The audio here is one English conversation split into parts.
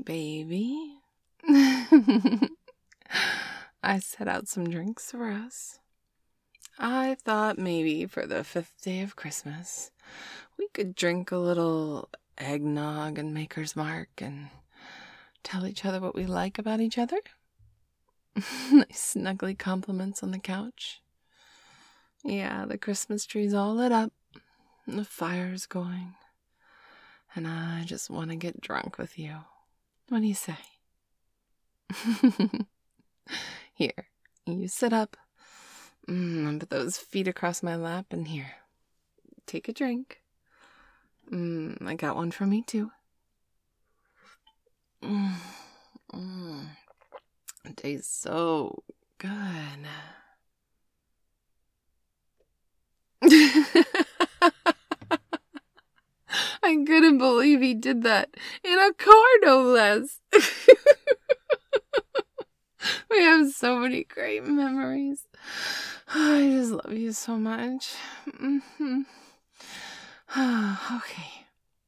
baby. I set out some drinks for us. I thought maybe for the 5th day of Christmas, we could drink a little eggnog and Maker's Mark and tell each other what we like about each other. Nice snuggly compliments on the couch. Yeah, the Christmas tree's all lit up, and the fire's going, and I just want to get drunk with you. What do you say? Here, you sit up, put those feet across my lap, and here, take a drink. I got one for me too. It tastes so good. I couldn't believe he did that in a car, no less. We have so many great memories. I just love you so much. Okay.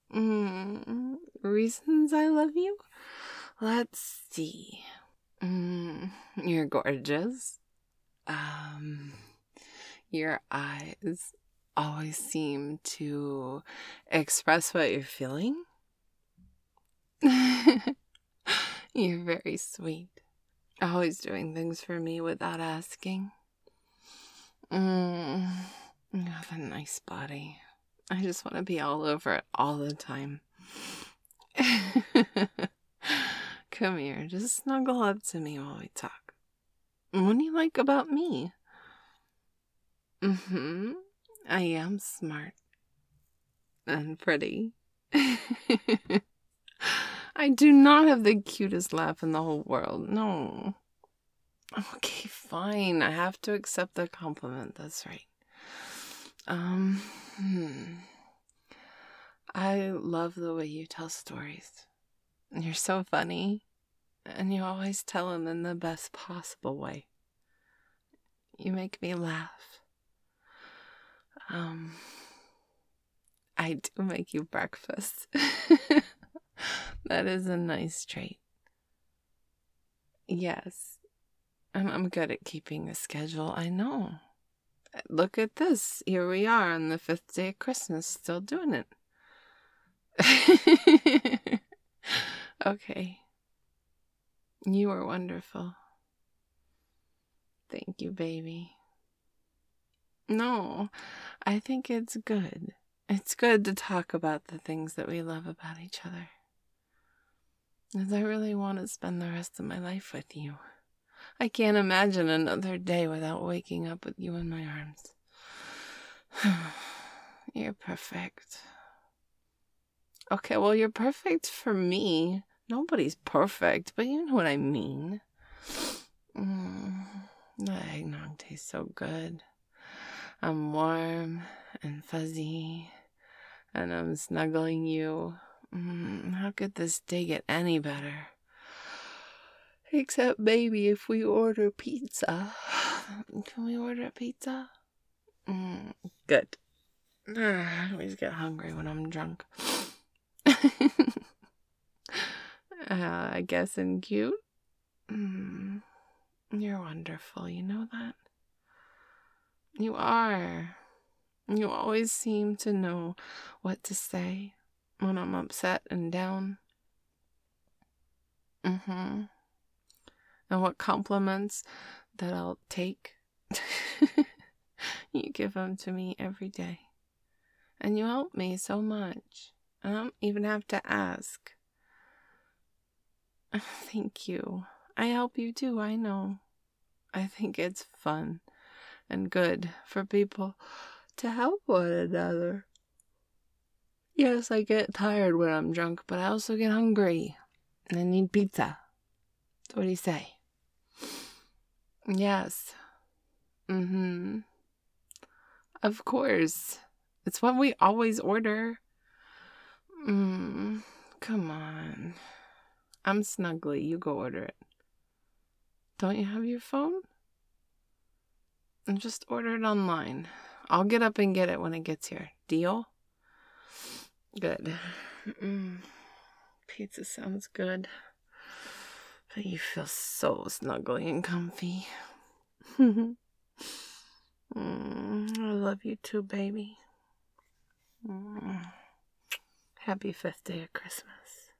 Reasons I love you? Let's see. You're gorgeous. Your eyes always seem to express what you're feeling. You're very sweet. Always doing things for me without asking. You have a nice body. I just want to be all over it all the time. Come here, just snuggle up to me while we talk. What do you like about me? I am smart. And pretty. I do not have the cutest laugh in the whole world. No. Okay, fine. I have to accept the compliment. That's right. I love the way you tell stories. You're so funny. And you always tell them in the best possible way. You make me laugh. I do make you breakfast. That is a nice trait. Yes. I'm good at keeping a schedule, I know. Look at this. Here we are on the 5th day of Christmas, still doing it. Okay. You are wonderful. Thank you, baby. No, I think it's good. It's good to talk about the things that we love about each other. Because I really want to spend the rest of my life with you. I can't imagine another day without waking up with you in my arms. You're perfect. Okay, well, you're perfect for me. Nobody's perfect, but you know what I mean. The eggnog tastes so good. I'm warm and fuzzy, and I'm snuggling you. How could this day get any better? Except maybe if we order pizza. Can we order a pizza? Good. I always get hungry when I'm drunk. I guess I'm cute. You're wonderful, you know that? You are. You always seem to know what to say when I'm upset and down. And what compliments that I'll take. You give them to me every day. And you help me so much. I don't even have to ask. Thank you. I help you too, I know. I think it's fun and good for people to help one another. Yes, I get tired when I'm drunk, but I also get hungry. And I need pizza. So what do you say? Yes. Of course. It's what we always order. Come on. I'm snuggly. You go order it. Don't you have your phone? And just order it online. I'll get up and get it when it gets here. Deal? Good. Pizza sounds good. But you feel so snuggly and comfy. I love you too, baby. Happy 5th day of Christmas.